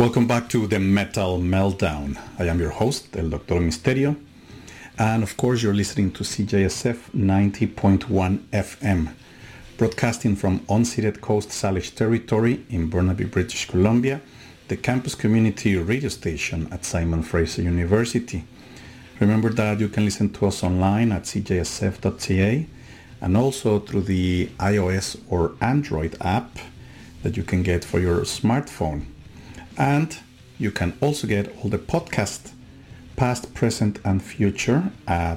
Welcome back to the Metal Meltdown. I am your host, El Doctor Misterio. And of course, you're listening to CJSF 90.1 FM, broadcasting from unceded Coast Salish territory in Burnaby, British Columbia, the campus community radio station at Simon Fraser University. Remember that you can listen to us online at cjsf.ca and also through the iOS or Android app that you can get for your smartphone. And you can also get all the podcasts, past, present, and future at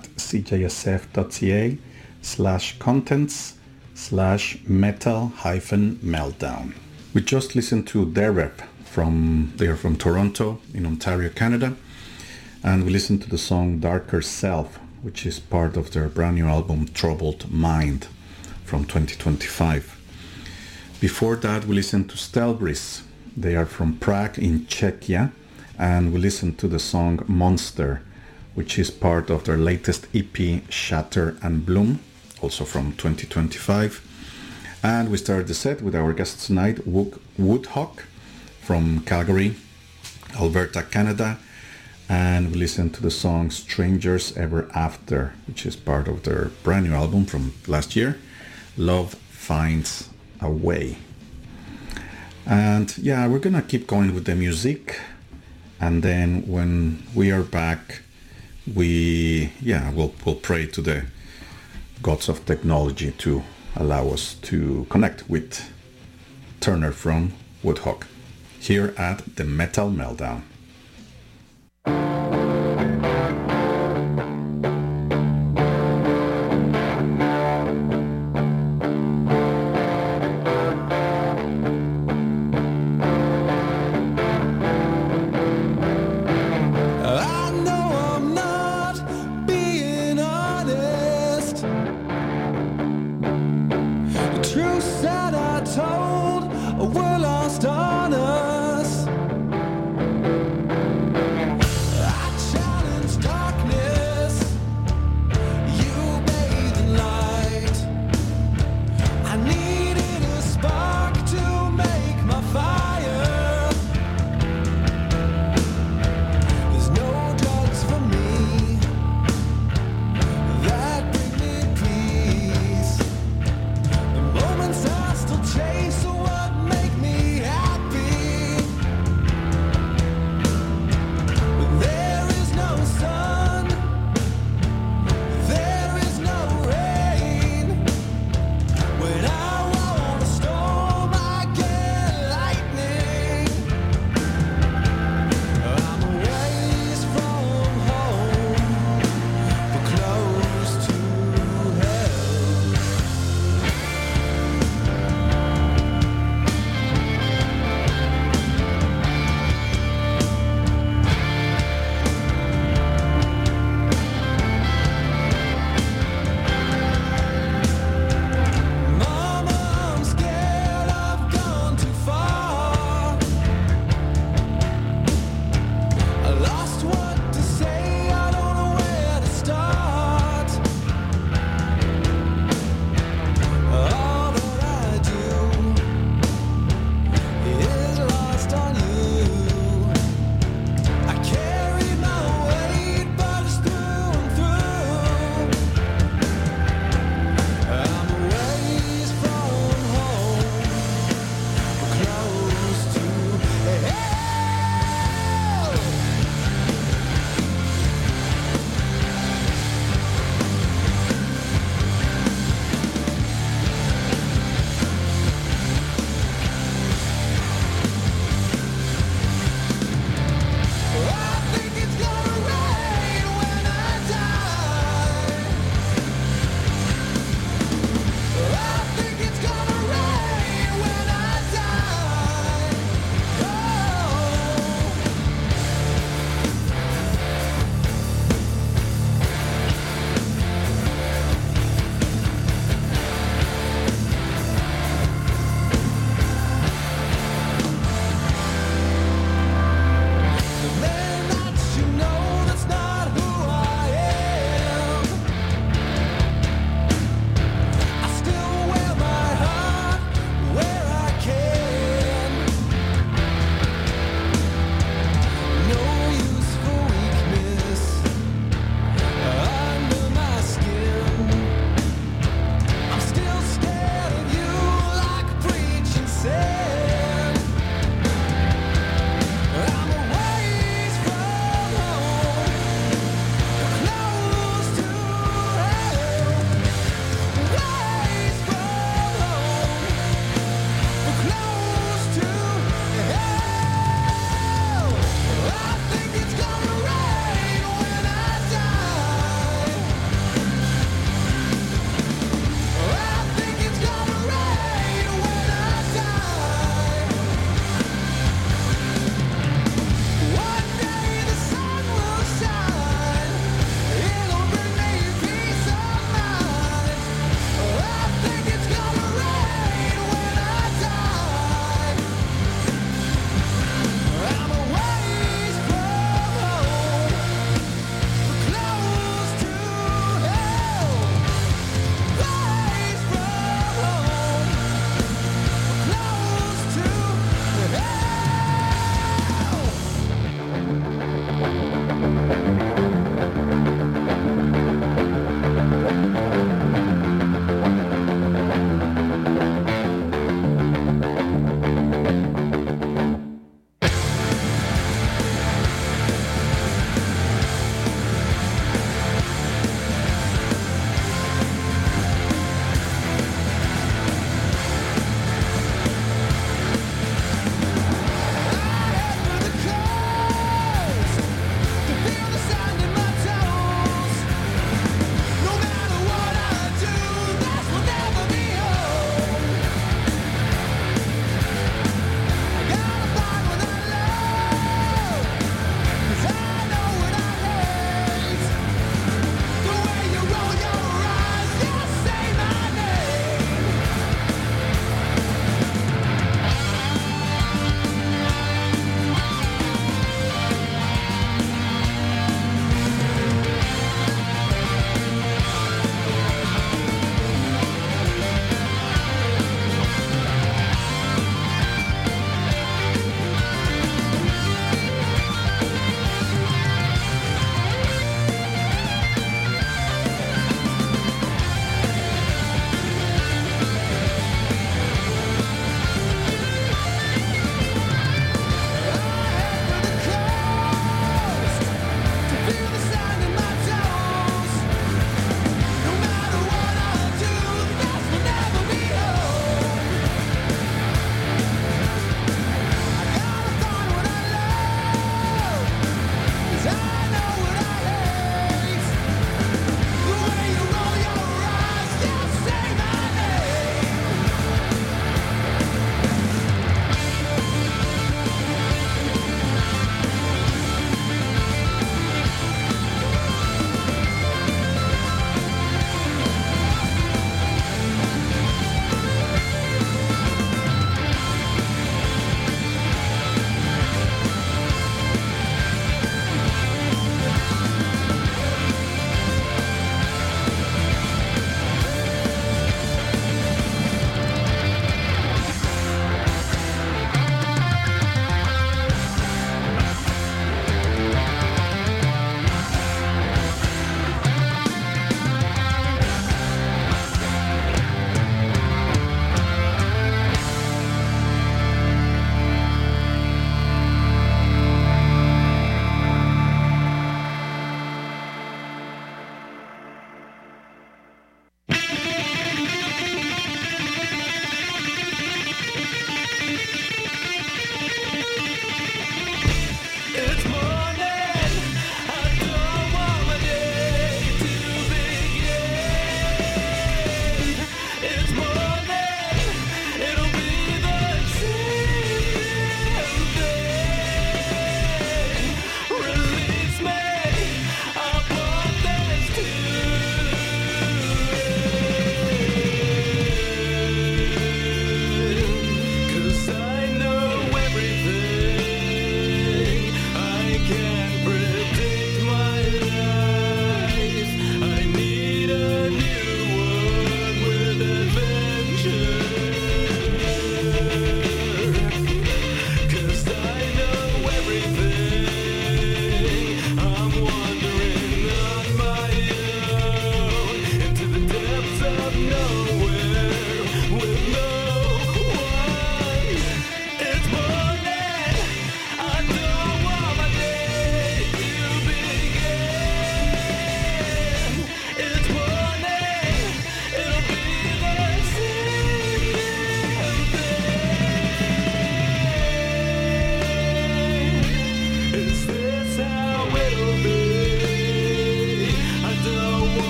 cjsf.ca/contents/metal-meltdown. We just listened to their rep they are from Toronto in Ontario, Canada. And we listened to the song Darker Self, which is part of their brand new album Troubled Mind from 2025. Before that, we listened to Stelbris. They are from Prague in Czechia, and we listened to the song Monster, which is part of their latest EP Shatter and Bloom, also from 2025. And we started the set with our guest tonight, Woodhawk from Calgary, Alberta, Canada, and we listened to the song Strangers Ever After, which is part of their brand new album from last year, Love Finds a Way. And yeah, we're gonna keep going with the music, and then when we are back, we'll pray to the gods of technology to allow us to connect with Turner from Woodhawk here at the Metal Meltdown. Were lost on us.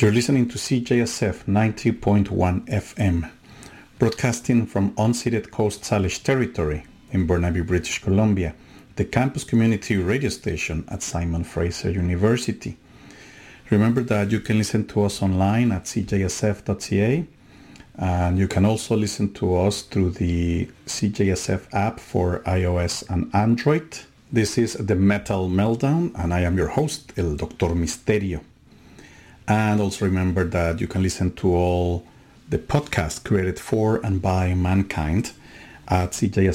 You're listening to CJSF 90.1 FM, broadcasting from unceded Coast Salish territory in Burnaby, British Columbia, the campus community radio station at Simon Fraser University. Remember that you can listen to us online at cjsf.ca, and you can also listen to us through the CJSF app for iOS and Android. This is the Metal Meltdown, and I am your host, El Doctor Misterio. And also remember that you can listen to all the podcasts created for and by mankind at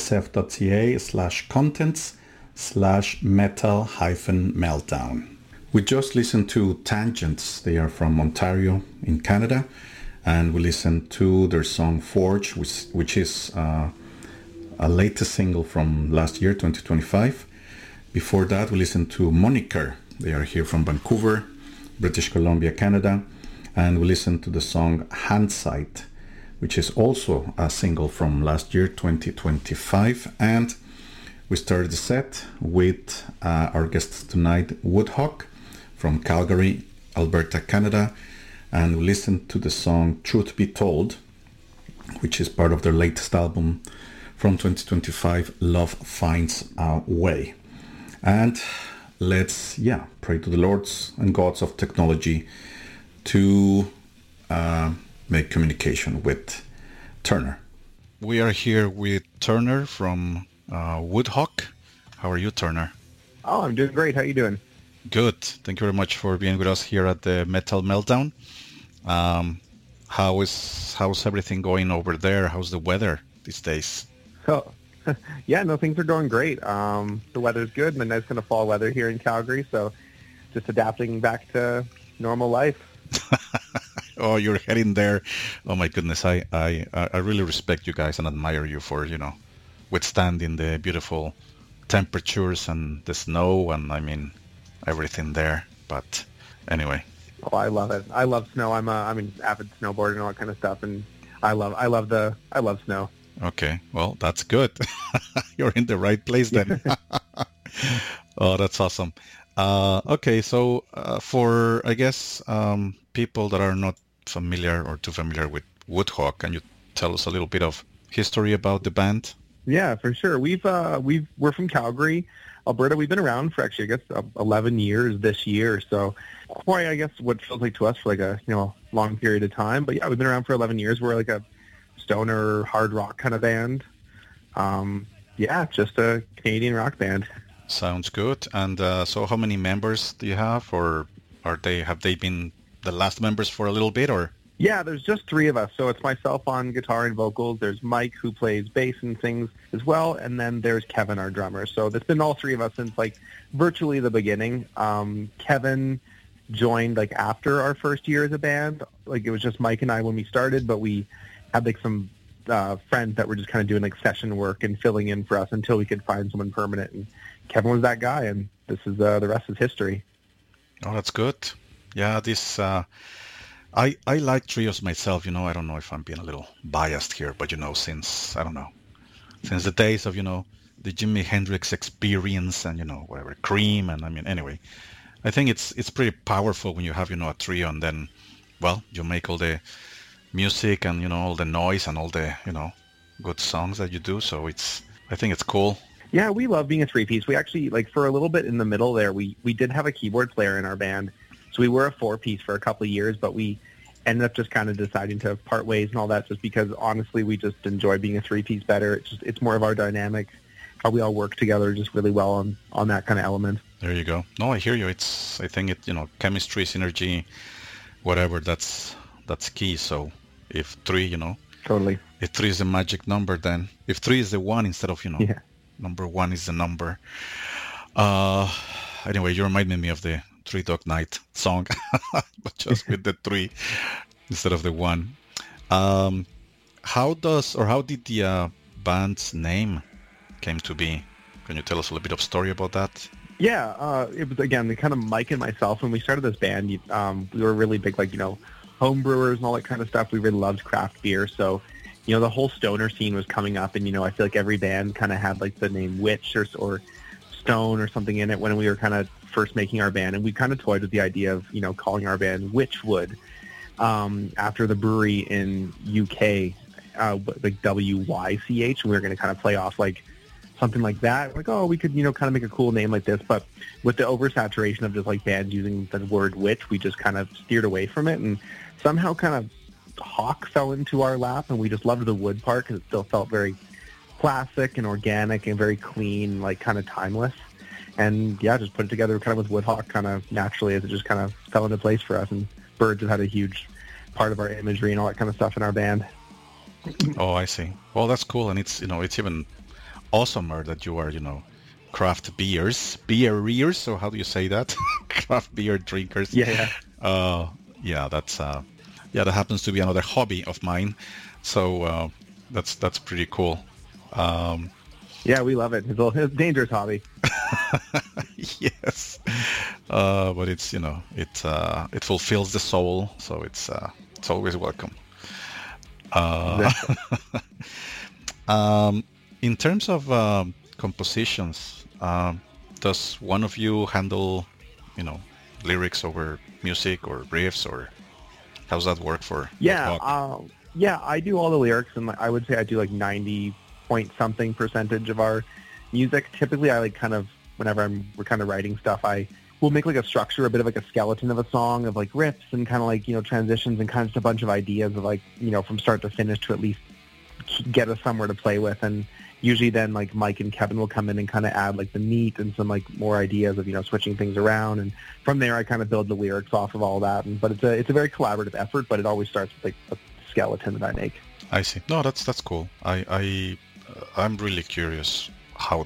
cjsf.ca/contents/metal-meltdown. We just listened to Tangents. They are from Ontario in Canada. And we listened to their song Forge, which is a latest single from last year, 2025. Before that, we listened to Moniker. They are here from Vancouver, British Columbia, Canada. And we listened to the song Handsight, which is also a single from last year, 2025. And we started the set with our guests tonight, Woodhawk from Calgary, Alberta, Canada. And we listened to the song Truth Be Told, which is part of their latest album from 2025, Love Finds a Way. And let's, pray to the lords and gods of technology to make communication with Turner. We are here with Turner from Woodhawk. How are you, Turner? Oh, I'm doing great. How are you doing? Good. Thank you very much for being with us here at the Metal Meltdown. How's everything going over there? How's the weather these days? Oh, things are going great. The weather's good, and the nice kind of fall weather here in Calgary. So, just adapting back to normal life. Oh, you're heading there. Oh my goodness, I really respect you guys and admire you for withstanding the beautiful temperatures and the snow and everything there. But anyway. Oh, I love it. I love snow. I'm an avid snowboarder and all that kind of stuff, and I love snow. Okay, well, that's good. You're in the right place then. Oh, that's awesome. Okay, so for, I guess, people that are not familiar or too familiar with Woodhawk, can you tell us a little bit of history about the band? Yeah, for sure. We're from Calgary, Alberta. We've been around for actually, I guess, 11 years this year. So quite, I guess, what feels like to us for like a long period of time. But yeah, we've been around for 11 years. We're like a stoner hard rock kind of band. Just a Canadian rock band. Sounds good. And so how many members do you have, or have they been the last members for a little bit, or? Yeah, there's just three of us. So it's myself on guitar and vocals. There's Mike, who plays bass and sings as well. And then there's Kevin, our drummer. So it's been all three of us since virtually the beginning. Kevin joined after our first year as a band. It was just Mike and I when we started, but we had some friends that were just kind of doing session work and filling in for us until we could find someone permanent. And Kevin was that guy, and this is the rest is history. Oh, that's good. Yeah, this I like trios myself. I don't know if I'm being a little biased here, but since the days of the Jimi Hendrix Experience and whatever Cream, and anyway, I think it's pretty powerful when you have a trio, and then you make all the music and all the noise and all the good songs that you do. So I think it's cool. Yeah, we love being a three-piece. We actually for a little bit in the middle there, we did have a keyboard player in our band. So we were a four-piece for a couple of years, but we ended up just kind of deciding to part ways and all that, just because honestly we just enjoy being a three-piece better. It's more of our dynamic, how we all work together just really well on that kind of element. There you go. No, I hear you. I think chemistry, synergy, whatever, that's key. So if three, totally. If three is the magic number, then if three is the one instead of number one is the number. Anyway, you reminded me of the Three Dog Night song, but just with the three instead of the one. How did the band's name came to be? Can you tell us a little bit of story about that? Yeah, it was, again, kind of Mike and myself. When we started this band, we were really big, home brewers and all that kind of stuff. We really loved craft beer. So, the whole stoner scene was coming up. And, I feel like every band kind of had, the name Witch or Stone or something in it when we were kind of first making our band. And we kind of toyed with the idea of, calling our band Witchwood. after the brewery in UK, like WYCH. We were going to kind of play off like something like that. Like, oh, we could, kind of make a cool name like this. But with the oversaturation of just like bands using the word witch, we just kind of steered away from it. And somehow kind of Hawk fell into our lap, and we just loved the wood part because it still felt very classic and organic and very clean, like kind of timeless. And yeah, just put it together kind of with Woodhawk kind of naturally as it just kind of fell into place for us. And birds have had a huge part of our imagery and all that kind of stuff in our band. Oh, I see. Well, that's cool. And it's, it's even awesomer that you are, craft beerers, so how do you say that? Craft beer drinkers. Yeah. Yeah, that's, that happens to be another hobby of mine. So that's pretty cool. Yeah, we love it. It's a dangerous hobby. Yes, but it's it fulfills the soul, so it's always welcome. In terms of compositions, does one of you handle lyrics over music or riffs, or how's that work for? Yeah, I do all the lyrics, and I would say I do like 90-point-something% of our music. Typically, I like kind of, whenever we're kind of writing stuff, I will make like a structure, a bit of like a skeleton of a song of like riffs and kind of like, transitions and kind of just a bunch of ideas of like, from start to finish to at least get us somewhere to play with. And usually then like Mike and Kevin will come in and kind of add like the meat and some like more ideas of, switching things around. And from there, I kind of build the lyrics off of all that. But it's a very collaborative effort, but it always starts with like a skeleton that I make. I see. No, that's cool. I'm really curious how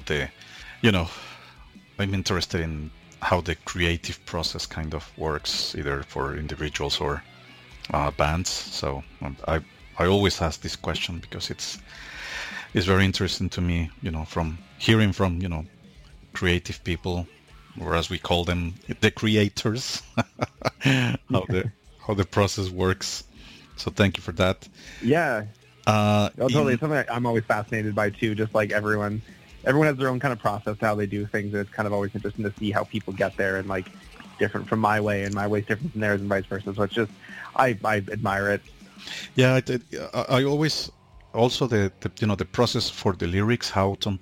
I'm interested in how the creative process kind of works, either for individuals or bands. So I always ask this question because it's very interesting to me, from hearing from, creative people, or as we call them, the creators, how the process works. So thank you for that. Yeah. Totally. It's something I'm always fascinated by too. Just like everyone has their own kind of process how they do things, and it's kind of always interesting to see how people get there, and like different from my way, and my way is different from theirs, and vice versa. So it's just I admire it. Yeah, I always also the process for the lyrics, how